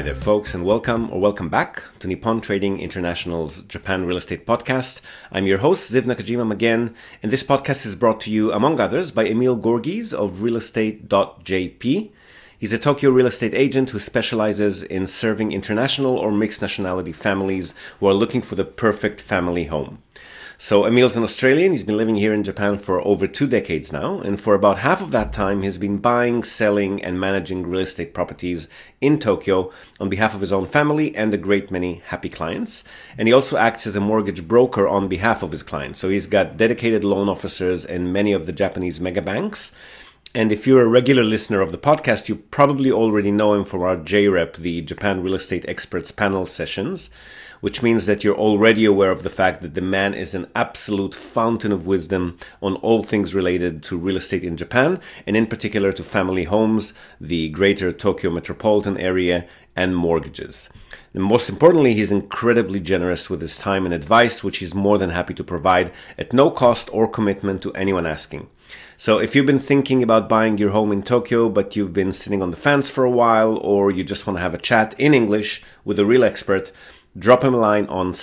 Hi there, folks, and welcome back to Nippon Trading International's Japan Real Estate Podcast. I'm your host, Ziv Nakajima again, and this podcast is brought to you, among others, by Emil Gorgies of realestate.jp. He's a Tokyo real estate agent who specializes in serving international or mixed nationality families who are looking for the perfect family home. So Emil's an Australian. He's been living here in Japan for over 2 decades now, and for about half of that time he's been buying, selling, and managing real estate properties in Tokyo on behalf of his own family and a great many happy clients. And he also acts as a mortgage broker on behalf of his clients. So he's got dedicated loan officers in many of the Japanese mega banks. And if you're a regular listener of the podcast, you probably already know him from our JREP, the Japan Real Estate Experts Panel sessions, which means that you're already aware of the fact that the man is an absolute fountain of wisdom on all things related to real estate in Japan, and in particular to family homes, the greater Tokyo metropolitan area, and mortgages. And most importantly, he's incredibly generous with his time and advice, which he's more than happy to provide at no cost or commitment to anyone asking. So if you've been thinking about buying your home in Tokyo, but you've been sitting on the fence for a while, or you just want to have a chat in English with a real expert, drop him a line on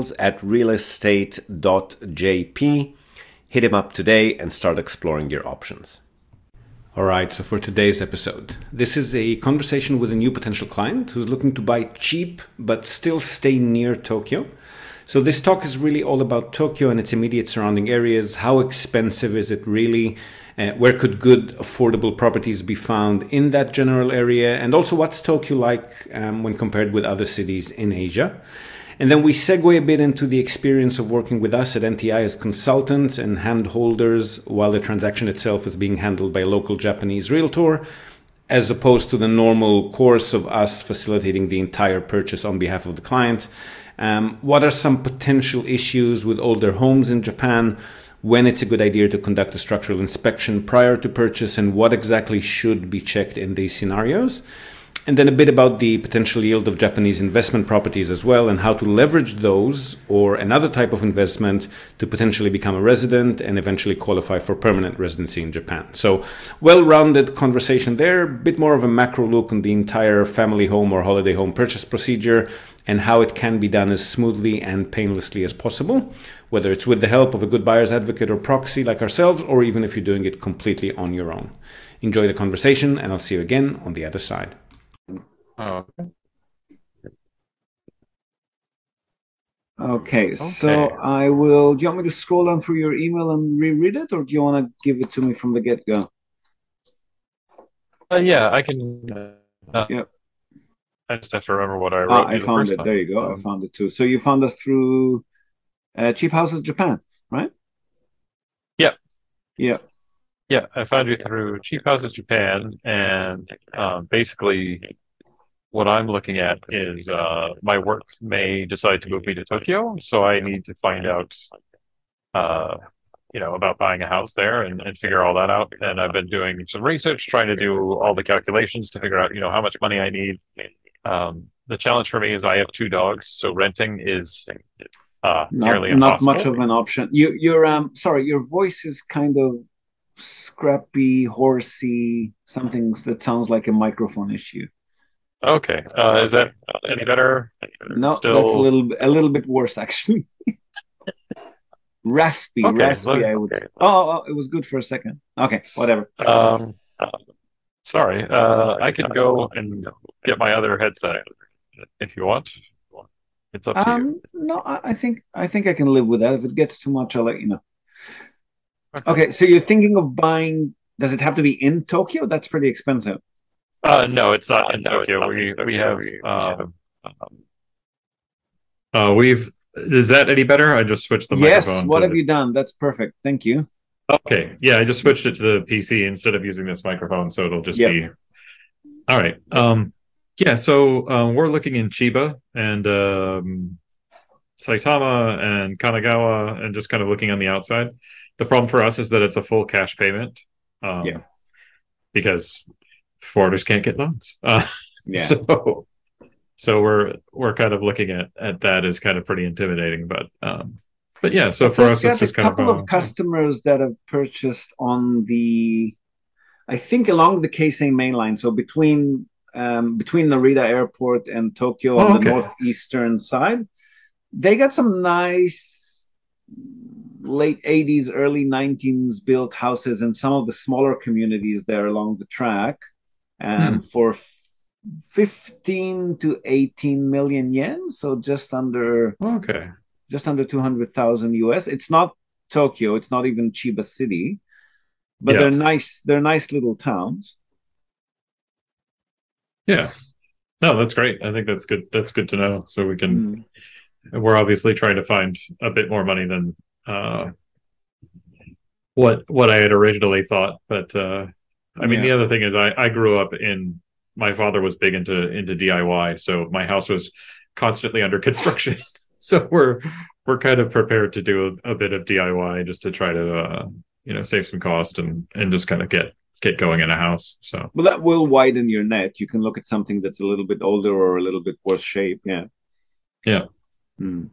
sales@realestate.jp. Hit him up today and start exploring your options. All right, so for today's episode, this is a conversation with a new potential client who's looking to buy cheap but still stay near Tokyo. So this talk is really all about Tokyo and its immediate surrounding areas. How expensive is it really? Where could good, affordable properties be found in that general area? And also, what's Tokyo like when compared with other cities in Asia? And then we segue a bit into the experience of working with us at NTI as consultants and handholders while the transaction itself is being handled by a local Japanese realtor, as opposed to the normal course of us facilitating the entire purchase on behalf of the client. What are some potential issues with older homes in Japan? When it's a good idea to conduct a structural inspection prior to purchase, and what exactly should be checked in these scenarios. And then a bit about the potential yield of Japanese investment properties as well, and how to leverage those or another type of investment to potentially become a resident and eventually qualify for permanent residency in Japan. So well-rounded conversation there, a bit more of a macro look on the entire family home or holiday home purchase procedure and how it can be done as smoothly and painlessly as possible, whether it's with the help of a good buyer's advocate or proxy like ourselves, or even if you're doing it completely on your own. Enjoy the conversation, and I'll see you again on the other side. Okay, so I will. Do you want me to scroll down through your email and reread it, or do you want to give it to me from the get-go? Yeah, I can. Yep. I just have to remember what I wrote. I found it. There you go. I found it too. So you found us through Cheap Houses Japan, right? Yeah. Yeah. Yeah, I found you through Cheap Houses Japan, and basically what I'm looking at is my work may decide to move me to Tokyo, so I need to find out, about buying a house there and figure all that out. And I've been doing some research, trying to do all the calculations to figure out, how much money I need. The challenge for me is I have 2 dogs, so renting is nearly impossible. Not much of an option. Sorry, your voice is kind of scrappy, horsey, something that sounds like a microphone issue. Okay, is that any better? No, that's a little bit worse actually. Raspy. Okay, I would say. Oh, it was good for a second. Okay, whatever. Sorry, I can go and get my other headset if you want. It's up to you. No, I think I can live with that. If it gets too much, I'll let you know. Okay, so you're thinking of buying. Does it have to be in Tokyo? That's pretty expensive. No, it's not in Tokyo. We have. Is that any better? I just switched the microphone. Yes. What have you done? That's perfect. Thank you. Okay. Yeah, I just switched it to the PC instead of using this microphone, so it'll just be. All right. Yeah. So we're looking in Chiba and Saitama and Kanagawa, and just kind of looking on the outside. The problem for us is that it's a full cash payment. Because foreigners can't get loans. So we're kind of looking at that as kind of pretty intimidating, but yeah. So for us, it's just kind of a couple of customers that have purchased on I think along the Keisei main line. So between between Narita Airport and Tokyo on Oh, the okay. northeastern side. They got some nice late 80s, early 19s built houses in some of the smaller communities there along the track Hmm. for 15 to 18 million yen, so Okay. just under 200,000 US. It's not Tokyo, it's not even Chiba City, but Yeah. they're nice little towns. Yeah. No, that's great. I think that's good. That's good to know. So Mm, we're obviously trying to find a bit more money than uh, what I had originally thought. But I mean, yeah. the other thing is, I grew up in. My father was big into DIY, so my house was constantly under construction. So we're kind of prepared to do a bit of DIY just to try to save some cost and just kind of get going in a house. So Well, that will widen your net. You can look at something that's a little bit older or a little bit worse shape. Yeah. yeah. Mm.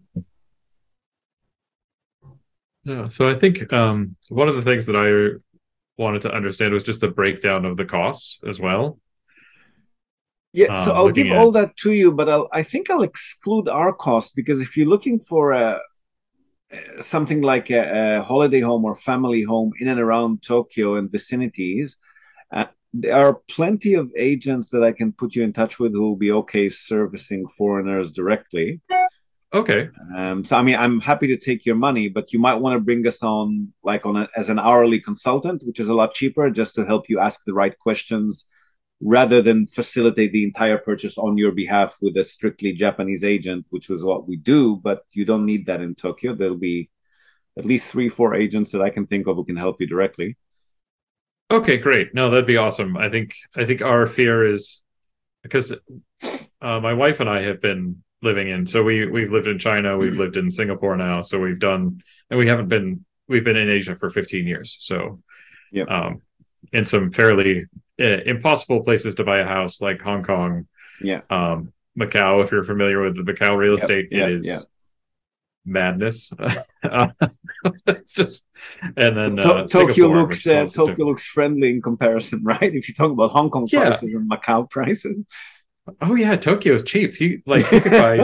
Yeah. So I think one of the things that I wanted to understand was just the breakdown of the costs as well. Yeah, so I'll Looking give at all that to you, but I think I'll exclude our cost because if you're looking for something like a holiday home or family home in and around Tokyo and vicinities, there are plenty of agents that I can put you in touch with who will be okay servicing foreigners directly. okay, So I mean, I'm happy to take your money, but you might want to bring us on as an hourly consultant, which is a lot cheaper, just to help you ask the right questions rather than facilitate the entire purchase on your behalf with a strictly Japanese agent, which was what we do. But you don't need that in Tokyo. There'll be at least three, four agents that I can think of who can help you directly. okay, great. No, that'd be awesome. I think our fear is because my wife and I have been living in. So we've lived in China, we've lived in Singapore now. So we've done, and we've been in Asia for 15 years. So Yeah, um, in some fairly impossible places to buy a house like Hong Kong, yeah, Macau. If you're familiar with the Macau real yeah, estate, it yeah, yeah. is madness. It's just, and So then Singapore, which is also Tokyo looks friendly in comparison, right? If you talk about Hong Kong yeah. prices and Macau prices. Oh yeah, Tokyo is cheap. You could buy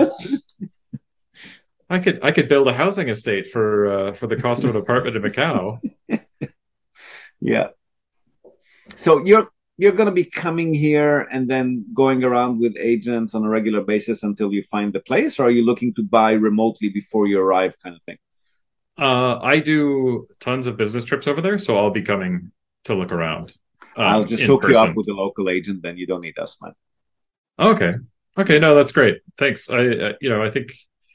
I could build a housing estate for the cost of an apartment in Macau. Yeah. So you're going to be coming here and then going around with agents on a regular basis until you find the place, or are you looking to buy remotely before you arrive, kind of thing? I do tons of business trips over there, so I'll be coming to look around I'll just in hook you up person. with a local agent, then you don't need us, man. Okay. Okay, no, that's great. Thanks. I think,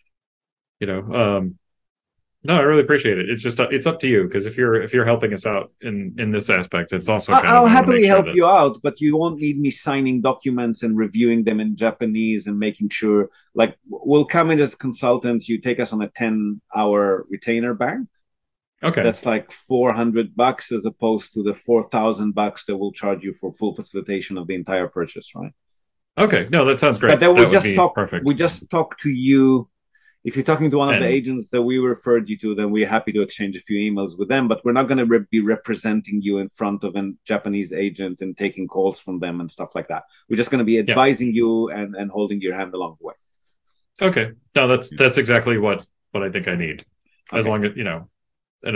you know, no, I really appreciate it. It's just it's up to you because if you're helping us out in this aspect, it's also kind of I'll I want to make happily sure help that you out, but you won't need me signing documents and reviewing them in Japanese and making sure. Like, we'll come in as consultants. You take us on a 10-hour retainer bank. okay. That's like $400 as opposed to the $4,000 that will charge you for full facilitation of the entire purchase, right? Okay. No, that sounds But great. then That would be we perfect. just talk to you. If you're talking to one of the And agents that we referred you to, then we're happy to exchange a few emails with them. But we're not going to be representing you in front of a Japanese agent and taking calls from them and stuff like that. We're just going to be yeah. advising you and holding your hand along the way. Okay. No, Yeah. that's exactly what I think I need. As Okay. long as, and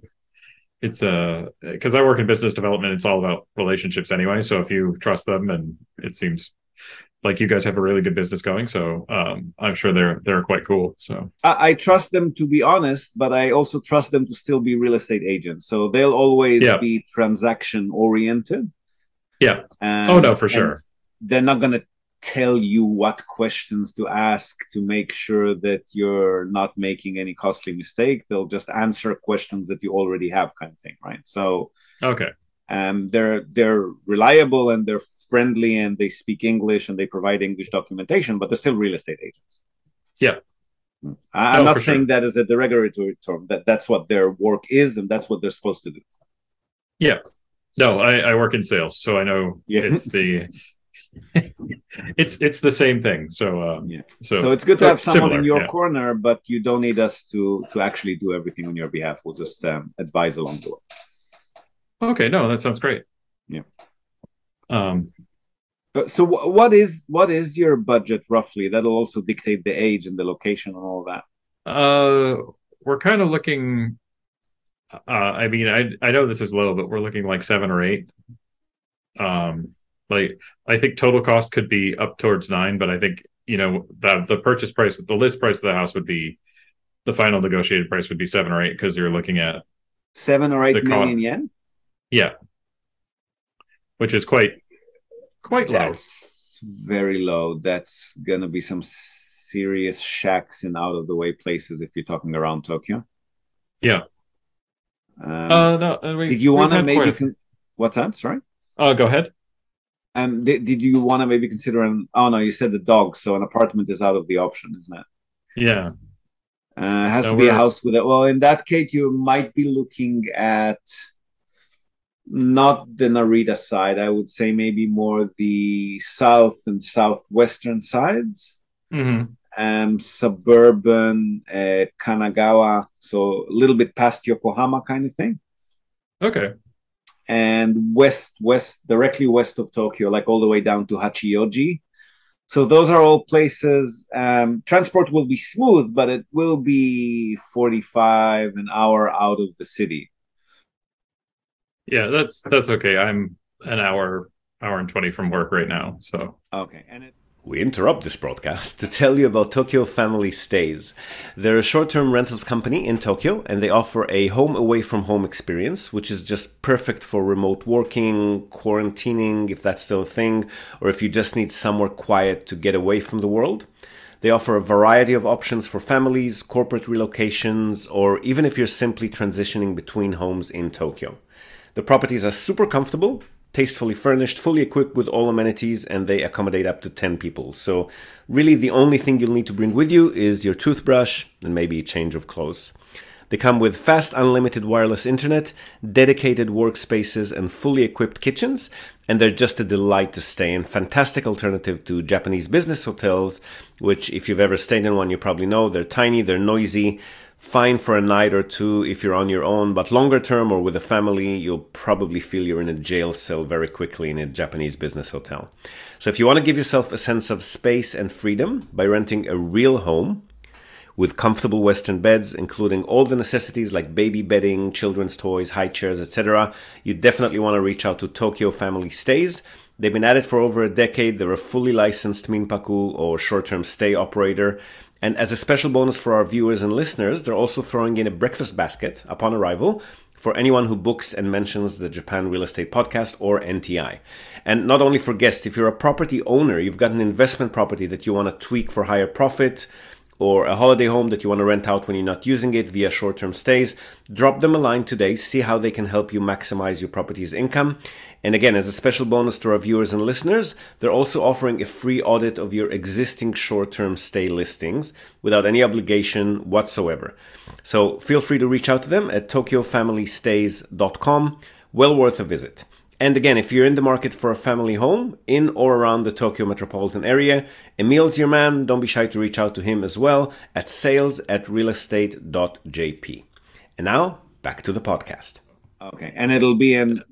it's because I work in business development, it's all about relationships anyway. So if you trust them and it seems like you guys have a really good business going, so I'm sure they're quite cool. So I trust them to be honest, but I also trust them to still be real estate agents. So they'll always yeah. be transaction oriented, Yeah. Oh no, for and sure. they're not going to tell you what questions to ask to make sure that you're not making any costly mistake. They'll just answer questions that you already have, kind of thing, right? So Okay. they're reliable and they're friendly and they speak English and they provide English documentation, but they're still real estate agents. Yeah. I'm No, not for saying sure. that as a derogatory term. That's what their work is, and that's what they're supposed to do. Yeah. No, I work in sales, so I know Yeah, it's the it's the same thing. So yeah. So so it's good to have someone in similar. your Yeah. corner, but you don't need us to actually do everything on your behalf. We'll just advise along the way. Okay. No, that sounds great. Yeah. Um, What is your budget roughly? That'll also dictate the age and the location and all that. Uh, we're kind of looking. I mean, I know this is low, but we're looking like 7 or 8. Um, like I think total cost could be up towards 9, but I think the purchase price, the list price of the house would be the final negotiated price would be 7 or 8 because you're looking at 7 or 8 the million cost. yen. Yeah, which is quite low. That's very low. That's gonna be some serious shacks in out of the way places if you're talking around Tokyo. Yeah. No, and Did we've you we've want to had quite maybe a few. what's that? Sorry. Go ahead. Did you want to maybe consider an? Oh no, you said the dog, so an apartment is out of the option, isn't it? Yeah. It has No, to be a we're house with it. Well, in that case, you might be looking at not the Narita side. I would say maybe more the south and southwestern sides, mhm. suburban Kanagawa, so a little bit past Yokohama kind of thing, Okay. and west, directly west of Tokyo, like all the way down to Hachioji. So those are all places. Transport will be smooth, but it will be 45 an hour out of the city. Yeah, that's okay. I'm an hour and 20 from work right now, so Okay, and it We interrupt this broadcast to tell you about Tokyo Family Stays. They're a short-term rentals company in Tokyo, and they offer a home away from home experience, which is just perfect for remote working, quarantining, if that's still a thing, or if you just need somewhere quiet to get away from the world. They offer a variety of options for families, corporate relocations, or even if you're simply transitioning between homes in Tokyo. The properties are super comfortable, tastefully furnished, fully equipped with all amenities, and they accommodate up to 10 people. So really the only thing you'll need to bring with you is your toothbrush and maybe a change of clothes. They come with fast unlimited wireless internet, dedicated workspaces, and fully equipped kitchens, and they're just a delight to stay in. Fantastic alternative to Japanese business hotels, which if you've ever stayed in one, you probably know they're tiny, they're noisy, fine for a night or two if you're on your own, but longer term or with a family, you'll probably feel you're in a jail cell very quickly in a Japanese business hotel. So if you want to give yourself a sense of space and freedom by renting a real home with comfortable Western beds, including all the necessities like baby bedding, children's toys, high chairs, etc., you definitely want to reach out to Tokyo Family Stays. They've been at it for over a decade. They're a fully licensed Minpaku or short-term stay operator. And as a special bonus for our viewers and listeners, they're also throwing in a breakfast basket upon arrival for anyone who books and mentions the Japan Real Estate Podcast or NTI. And not only for guests, if you're a property owner, you've got an investment property that you want to tweak for higher profit, or a holiday home that you want to rent out when you're not using it via short-term stays, drop them a line today, see how they can help you maximize your property's income. And again, as a special bonus to our viewers and listeners, they're also offering a free audit of your existing short-term stay listings without any obligation whatsoever. So feel free to reach out to them at tokyofamilystays.com. Well worth a visit. And again, if you're in the market for a family home in or around the Tokyo metropolitan area, Emil's your man. Don't be shy to reach out to him as well at sales@realestate.jp. And now, back to the podcast. Okay, and it'll be an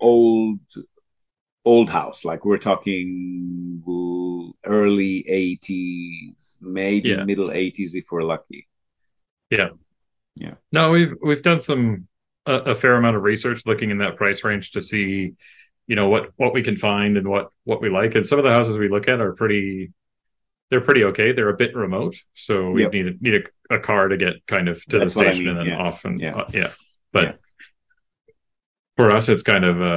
old house, like we're talking early 80s, maybe yeah. middle 80s if we're lucky. Yeah. Yeah. No, we've done a fair amount of research looking in that price range to see, what we can find and what we like. And some of the houses we look at are they're pretty okay. They're a bit remote, so we Yep. need a car to get kind of to the That's what I station mean. and then Yeah. off and Yeah. yeah. But Yeah. for us, it's kind of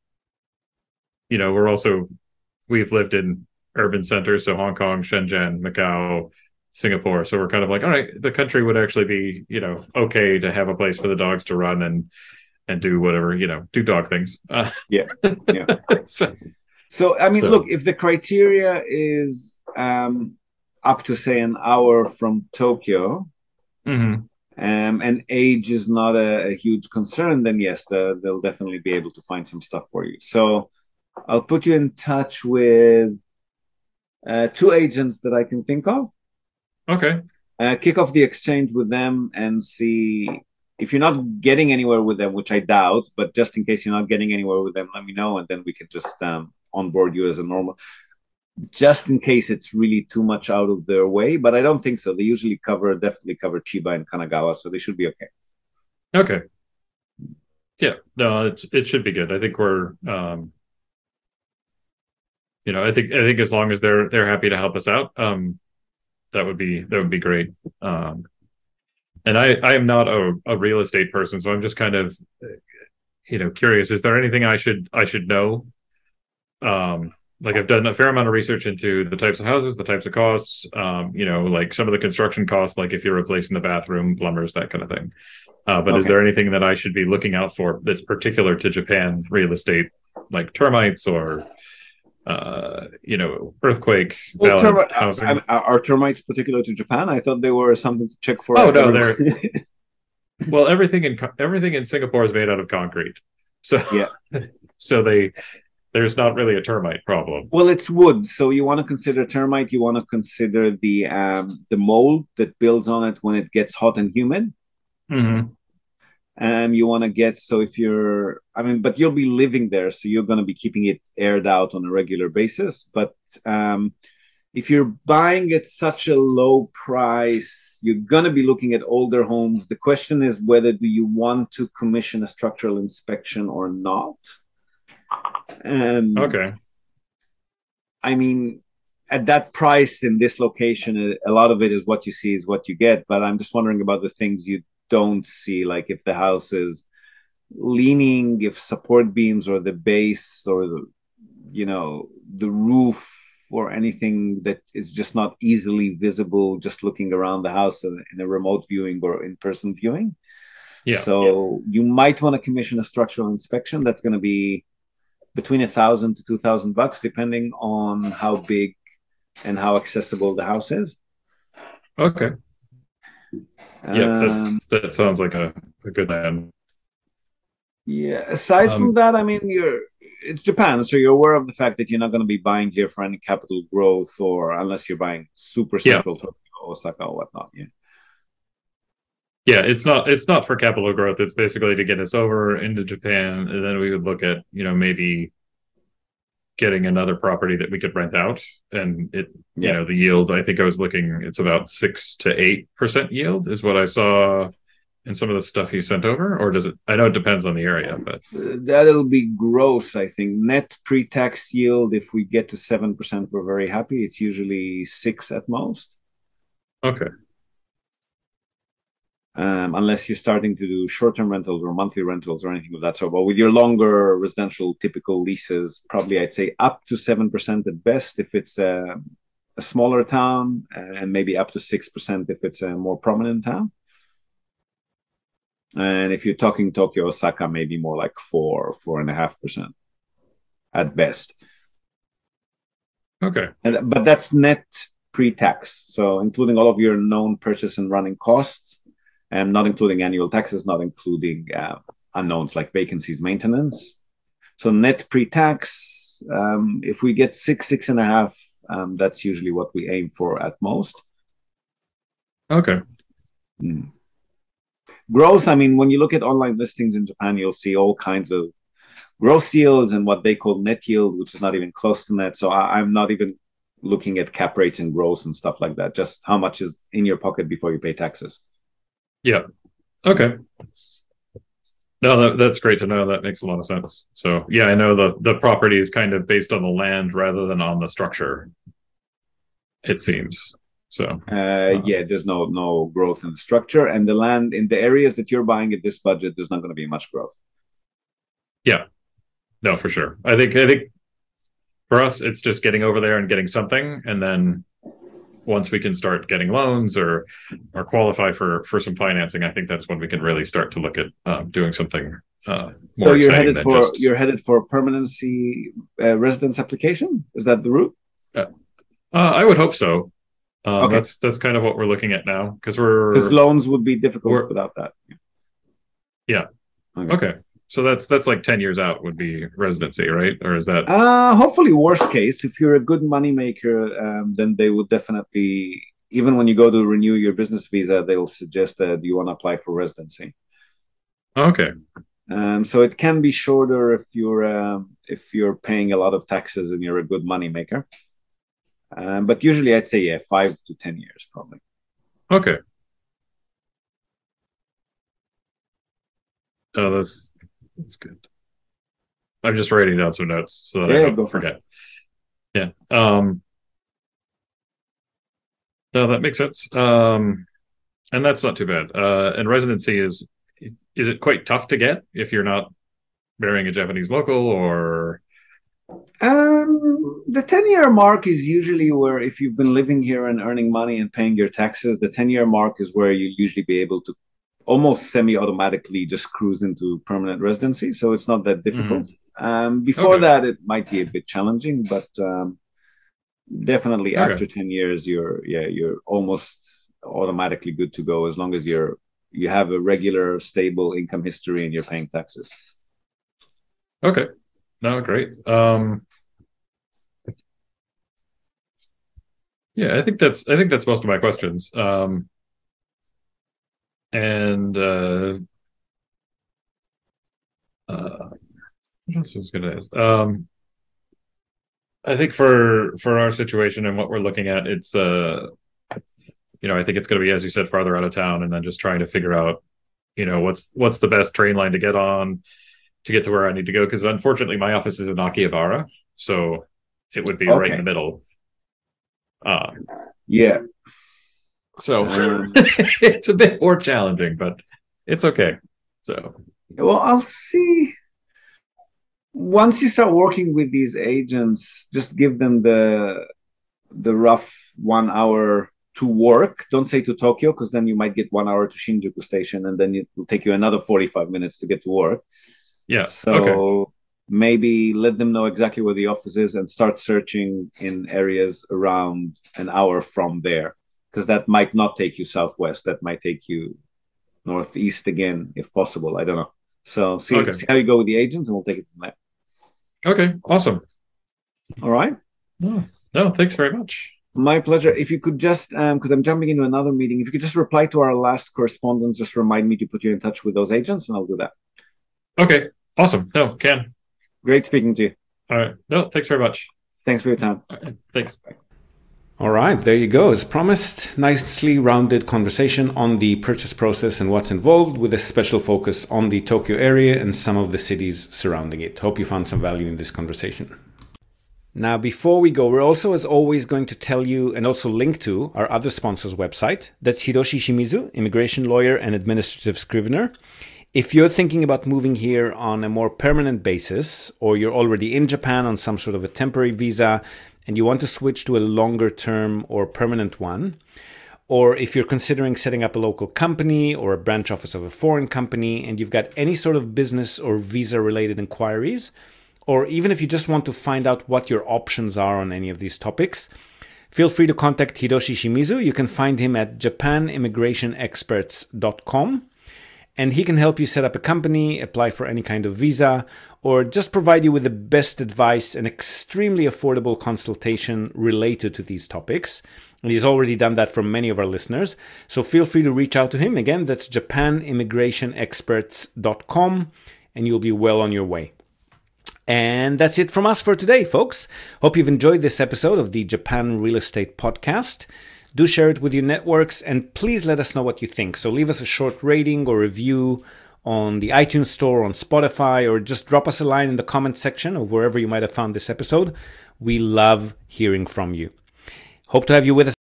we've lived in urban centers, so Hong Kong, Shenzhen, Macau, Singapore. So we're kind of like, all right, the country would actually be, okay to have a place for the dogs to run and do whatever, do dog things. Yeah. Yeah. So, So, I mean, so look, if the criteria is up to, say, an hour from Tokyo, mhm. and age is not a huge concern, then yes, they'll definitely be able to find some stuff for you. So I'll put you in touch with two agents that I can think of. Okay. Kick off the exchange with them and see if you're not getting anywhere with them, which I doubt, but just in case you're not getting anywhere with them, let me know, and then we can just onboard you as a normal. just in case it's really too much out of their way. But I don't think so. They usually definitely cover Chiba and Kanagawa, so they should be okay. Okay. Yeah. No, it should be good. I think I think as long as they're happy to help us out, that would be great. And I am not a real estate person, so I'm just kind of curious. Is there anything I should know? Like I've done a fair amount of research into the types of houses, the types of costs, like some of the construction costs, like if you're replacing the bathroom, plumbers, that kind of thing. But is Okay. there anything that I should be looking out for that's particular to Japan real estate, like termites or earthquake Well, valid housing? are termites particular to Japan? I thought they were something to check for Oh no, everybody. well, everything in Singapore is made out of concrete, so Yeah. so there's not really a termite problem. Well, it's wood, so you want to consider termite. You want to consider the mold that builds on it when it gets hot and humid. Hmm. You want to get so if you're, I mean, but you'll be living there, so you're going to be keeping it aired out on a regular basis. But if you're buying at such a low price, you're going to be looking at older homes. The question is whether do you want to commission a structural inspection or not. Um, Okay. I mean, at that price in this location, a lot of it is what you see is what you get. But I'm just wondering about the things you don't see, like if the house is leaning, if support beams or the base or the roof or anything that is just not easily visible just looking around the house in a remote viewing or in-person viewing. Yeah. So you might want to commission a structural inspection that's going to be between 1,000 to 2,000 bucks, depending on how big and how accessible the house is. Okay. Yep. Um, That sounds like a good plan. yeah. Aside from Um, that, I mean, it's Japan, so you're aware of the fact that you're not going to be buying here for any capital growth, or unless you're buying super yeah. central Tokyo, Osaka, or whatnot. Yeah. Yeah. It's not for capital growth. It's basically to get us over into Japan, and then we would look at maybe getting another property that we could rent out, and Yeah. the yield. I think I was looking. It's about 6 to 8% yield is what I saw in some of the stuff you sent over, or does it? I know it depends on the area, but That'll be gross, I think. Net pre-tax yield, if we get to 7%, we're very happy. It's usually six at most. okay. Unless you're starting to do short-term rentals or monthly rentals or anything of that sort. But with your longer residential typical leases, probably I'd say up to 7% at best if it's a smaller town, and maybe up to 6% if it's a more prominent town. And if you're talking Tokyo, Osaka, maybe more like 4.5% at best. Okay. But that's net pre-tax, so including all of your known purchase and running costs, and not including annual taxes, not including unknowns like vacancies, maintenance. So net pre-tax, if we get 6.5, that's usually what we aim for at most. Okay. Mm. Gross, I mean, when you look at online listings in Japan, you'll see all kinds of gross yields and what they call net yield, which is not even close to net. So I'm not even looking at cap rates and gross and stuff like that. Just how much is in your pocket before you pay taxes. Yeah. Okay. No, that's great to know. That makes a lot of sense. So yeah, I know the property is kind of based on the land rather than on the structure, it seems. So Yeah, there's no growth in the structure, and the land in the areas that you're buying at this budget, there's not going to be much growth. yeah, no, for sure. I think for us, it's just getting over there and getting something, and then once we can start getting loans or qualify for some financing, I think that's when we can really start to look at doing something So more exciting than just. you're headed for permanency residence application. Is that the route? I would hope so. Okay, That's kind of what we're looking at now because because loans would be difficult we're without that. yeah. Okay. Okay. So that's like 10 years out would be residency, right? Or is that Hopefully, worst case, if you're a good money maker, then they would definitely, even when you go to renew your business visa, they'll suggest that you want to apply for residency. okay? So it can be shorter if you're paying a lot of taxes and you're a good money maker. But usually I'd say, 5 to 10 years probably. Okay. Oh, that's good. I'm just writing down some notes so that I don't forget. Yeah. No, that makes sense. And that's not too bad. And residency is it quite tough to get if you're not marrying a Japanese local, or? The 10-year mark is usually where, if you've been living here and earning money and paying your taxes, the 10-year mark is where you usually be able to almost semi-automatically just cruise into permanent residency. So it's not that difficult. Before that, it might be a bit challenging, but definitely after 10 years, you're almost automatically good to go, as long as you have a regular, stable income history and you're paying taxes. Okay. No, great. Yeah, I think that's most of my questions. What else was going to ask? I think for our situation and what we're looking at, it's I think it's going to be, as you said, farther out of town, and then just trying to figure out, what's the best train line to get on to get to where I need to go. Because unfortunately, my office is in Akihabara, so it would be right in the middle. Yeah. So it's a bit more challenging, but it's okay. So, well, I'll see. Once you start working with these agents, just give them the rough 1 hour to work. Don't say to Tokyo, because then you might get 1 hour to Shinjuku Station, and then it will take you another 45 minutes to get to work. Yeah. So maybe let them know exactly where the office is and start searching in areas around an hour from there, because that might not take you southwest. That might take you northeast again, if possible. I don't know. So see how you go with the agents, and we'll take it from there. Okay, awesome. All right. No, thanks very much. My pleasure. If you could just, because I'm jumping into another meeting, if you could just reply to our last correspondence, just remind me to put you in touch with those agents, and I'll do that. Okay, awesome. No, Ken. Great speaking to you. All right. No, thanks very much. Thanks for your time. All right, thanks. Bye. All right, there you go. As promised, nicely rounded conversation on the purchase process and what's involved, with a special focus on the Tokyo area and some of the cities surrounding it. Hope you found some value in this conversation. Now, before we go, we're also, as always, going to tell you and also link to our other sponsor's website. That's Hiroshi Shimizu, immigration lawyer and administrative scrivener. If you're thinking about moving here on a more permanent basis, or you're already in Japan on some sort of a temporary visa and you want to switch to a longer term or permanent one, or if you're considering setting up a local company or a branch office of a foreign company and you've got any sort of business or visa related inquiries, or even if you just want to find out what your options are on any of these topics, feel free to contact Hiroshi Shimizu. You can find him at japanimmigrationexperts.com. And he can help you set up a company, apply for any kind of visa, or just provide you with the best advice and extremely affordable consultation related to these topics. And he's already done that for many of our listeners. So feel free to reach out to him. Again, that's japanimmigrationexperts.com, and you'll be well on your way. And that's it from us for today, folks. Hope you've enjoyed this episode of the Japan Real Estate Podcast. Do share it with your networks, and please let us know what you think. So leave us a short rating or review on the iTunes Store, on Spotify, or just drop us a line in the comment section or wherever you might have found this episode. We love hearing from you. Hope to have you with us